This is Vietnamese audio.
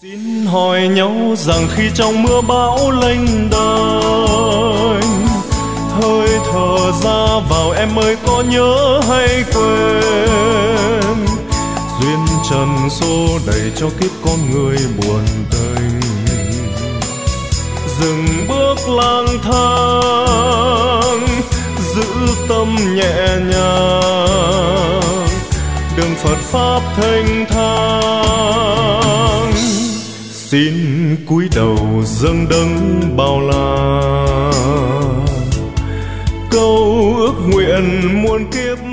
Xin hỏi nhau rằng khi trong mưa bão lênh đênh, hơi thở ra vào em ơi có nhớ hay quên, duyên trần xô đẩy cho kiếp con người buồn tênh. Dừng bước lang thang giữ tâm nhẹ nhàng, đường Phật pháp thanh thang. Xin cúi đầu dâng đấng bao la, câu ước nguyện muôn kiếp